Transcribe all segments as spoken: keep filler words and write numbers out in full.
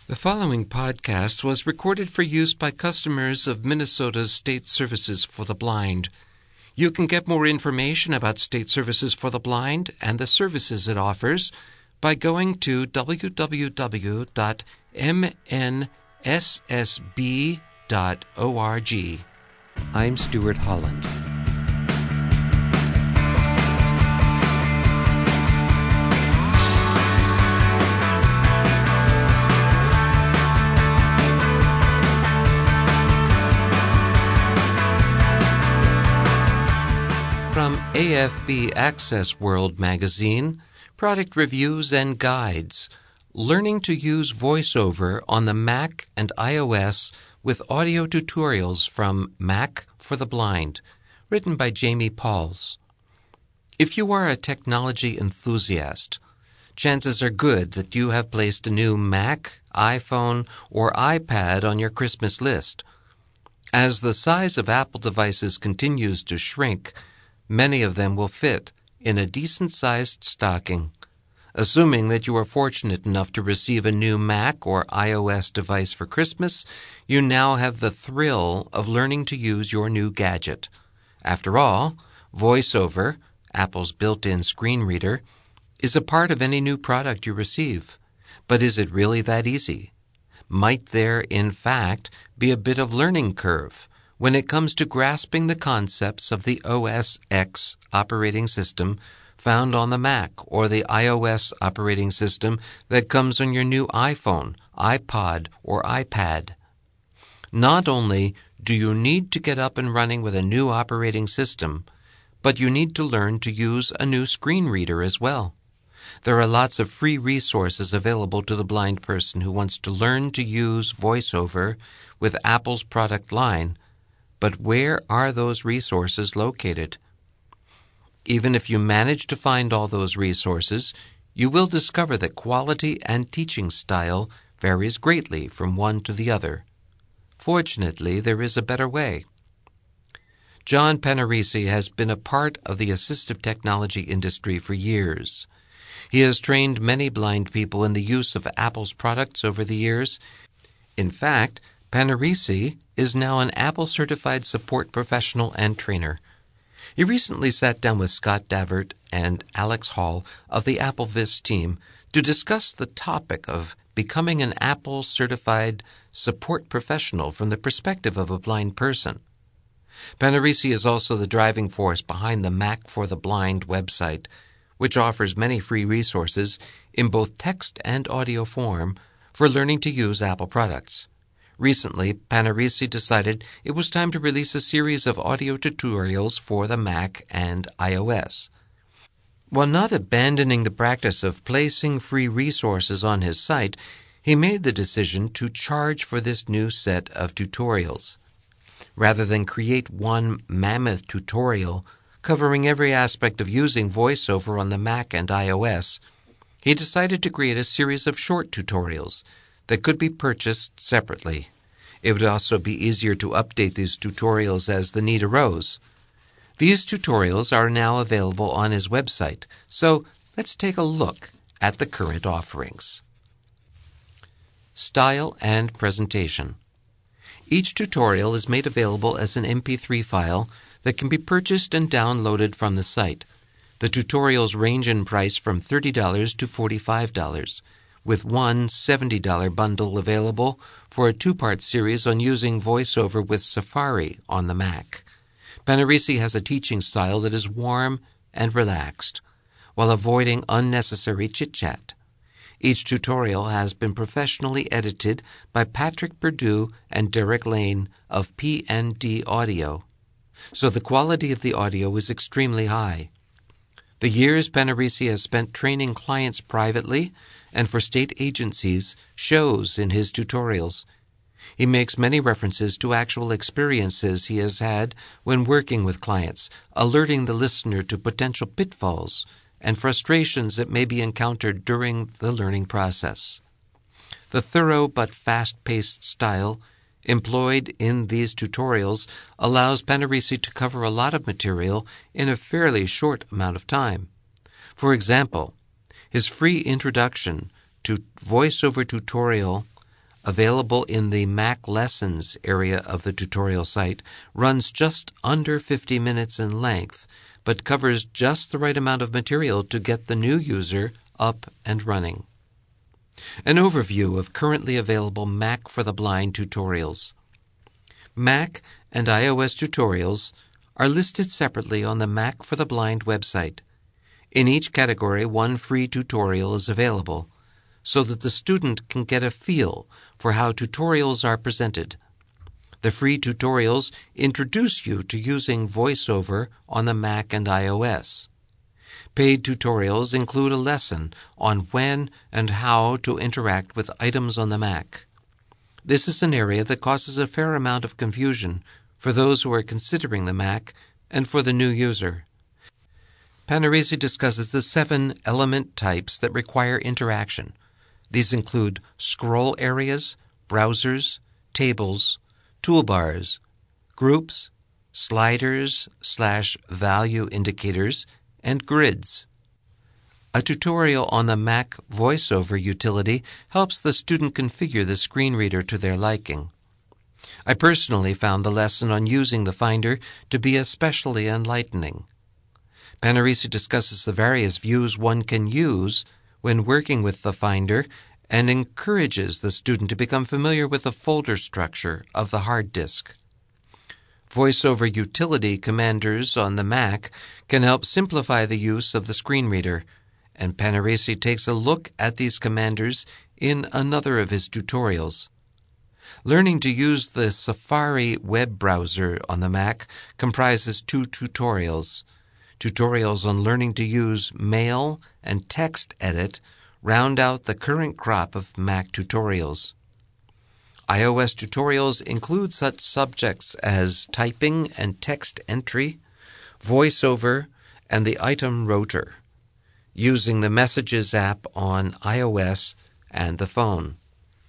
The following podcast was recorded for use by customers of Minnesota's State Services for the Blind. You can get more information about State Services for the Blind and the services it offers by going to w w w dot m n s s b dot org. I'm Stuart Holland. From A F B Access World magazine, product reviews and guides, learning to use VoiceOver on the Mac and iOS with audio tutorials from Mac for the Blind, written by Jamie Pauls. If you are a technology enthusiast, chances are good that you have placed a new Mac, iPhone, or iPad on your Christmas list. As the size of Apple devices continues to shrink, many of them will fit in a decent-sized stocking. Assuming that you are fortunate enough to receive a new Mac or iOS device for Christmas, you now have the thrill of learning to use your new gadget. After all, VoiceOver, Apple's built-in screen reader, is a part of any new product you receive. But is it really that easy? Might there, in fact, be a bit of learning curve when it comes to grasping the concepts of the O S X operating system found on the Mac or the iOS operating system that comes on your new iPhone, iPod, or iPad? Not only do you need to get up and running with a new operating system, but you need to learn to use a new screen reader as well. There are lots of free resources available to the blind person who wants to learn to use VoiceOver with Apple's product line. But where are those resources located? Even if you manage to find all those resources, you will discover that quality and teaching style varies greatly from one to the other. Fortunately, there is a better way. John Panarese has been a part of the assistive technology industry for years. He has trained many blind people in the use of Apple's products over the years. In fact, Panarese is now an Apple-certified support professional and trainer. He recently sat down with Scott Davert and Alex Hall of the AppleVis team to discuss the topic of becoming an Apple-certified support professional from the perspective of a blind person. Panarese is also the driving force behind the Mac for the Blind website, which offers many free resources in both text and audio form for learning to use Apple products. Recently, Panarese decided it was time to release a series of audio tutorials for the Mac and iOS. While not abandoning the practice of placing free resources on his site, he made the decision to charge for this new set of tutorials. Rather than create one mammoth tutorial covering every aspect of using VoiceOver on the Mac and iOS, he decided to create a series of short tutorials that could be purchased separately. It would also be easier to update these tutorials as the need arose. These tutorials are now available on his website, so let's take a look at the current offerings. Style and presentation. Each tutorial is made available as an M P three file that can be purchased and downloaded from the site. The tutorials range in price from thirty dollars to forty-five dollars. With one seventy dollars bundle available for a two-part series on using VoiceOver with Safari on the Mac. Panarese has a teaching style that is warm and relaxed, while avoiding unnecessary chit-chat. Each tutorial has been professionally edited by Patrick Perdue and Derek Lane of P N D Audio, so the quality of the audio is extremely high. The years Panarese has spent training clients privately and for state agencies shows in his tutorials. He makes many references to actual experiences he has had when working with clients, alerting the listener to potential pitfalls and frustrations that may be encountered during the learning process. The thorough but fast-paced style employed in these tutorials allows Panarese to cover a lot of material in a fairly short amount of time. For example, his free introduction to VoiceOver tutorial available in the Mac Lessons area of the tutorial site, runs just under fifty minutes in length, but covers just the right amount of material to get the new user up and running. An overview of currently available Mac for the Blind tutorials. Mac and iOS tutorials are listed separately on the Mac for the Blind website. In each category, one free tutorial is available, so that the student can get a feel for how tutorials are presented. The free tutorials introduce you to using VoiceOver on the Mac and iOS. Paid tutorials include a lesson on when and how to interact with items on the Mac. This is an area that causes a fair amount of confusion for those who are considering the Mac and for the new user. Panarese discusses the seven element types that require interaction. These include scroll areas, browsers, tables, toolbars, groups, sliders slash value indicators, and grids. A tutorial on the Mac VoiceOver utility helps the student configure the screen reader to their liking. I personally found the lesson on using the Finder to be especially enlightening. Panarese discusses the various views one can use when working with the Finder and encourages the student to become familiar with the folder structure of the hard disk. VoiceOver utility commanders on the Mac can help simplify the use of the screen reader, and Panarese takes a look at these commanders in another of his tutorials. Learning to use the Safari web browser on the Mac comprises two tutorials. Tutorials on learning to use Mail and TextEdit round out the current crop of Mac tutorials. iOS tutorials include such subjects as typing and text entry, VoiceOver, and the item rotor, using the Messages app on iOS and the phone.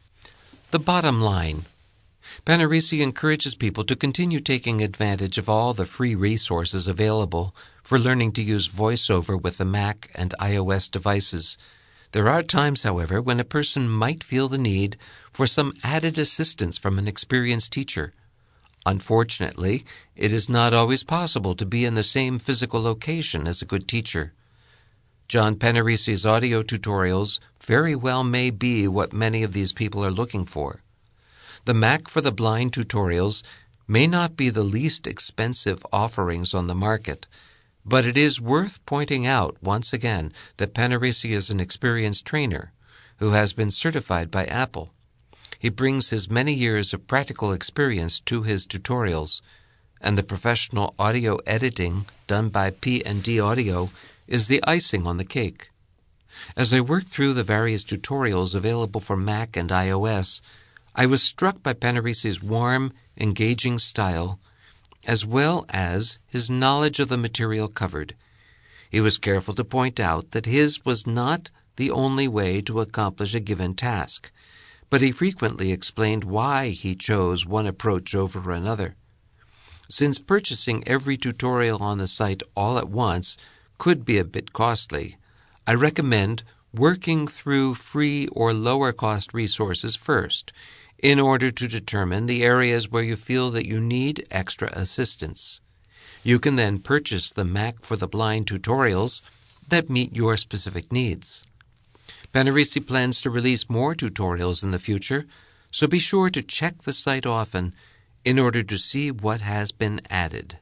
The bottom line. Panarese encourages people to continue taking advantage of all the free resources available for learning to use VoiceOver with the Mac and iOS devices. There are times, however, when a person might feel the need for some added assistance from an experienced teacher. Unfortunately, it is not always possible to be in the same physical location as a good teacher. John Panarese's audio tutorials very well may be what many of these people are looking for. The Mac for the Blind tutorials may not be the least expensive offerings on the market, but it is worth pointing out once again that Panarese is an experienced trainer who has been certified by Apple. He brings his many years of practical experience to his tutorials, and the professional audio editing done by P and D Audio is the icing on the cake. As I worked through the various tutorials available for Mac and iOS, I was struck by Panarese's warm, engaging style, as well as his knowledge of the material covered. He was careful to point out that his was not the only way to accomplish a given task, but he frequently explained why he chose one approach over another. Since purchasing every tutorial on the site all at once could be a bit costly, I recommend working through free or lower-cost resources first in order to determine the areas where you feel that you need extra assistance. You can then purchase the Mac for the Blind tutorials that meet your specific needs. Panarese plans to release more tutorials in the future, so be sure to check the site often in order to see what has been added.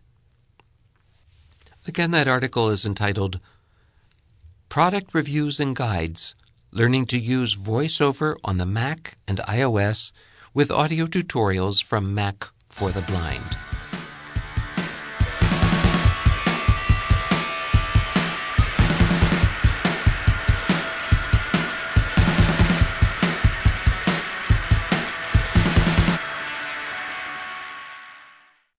Again, that article is entitled Product Reviews and Guides, Learning to Use VoiceOver on the Mac and iOS with Audio Tutorials from Mac for the Blind.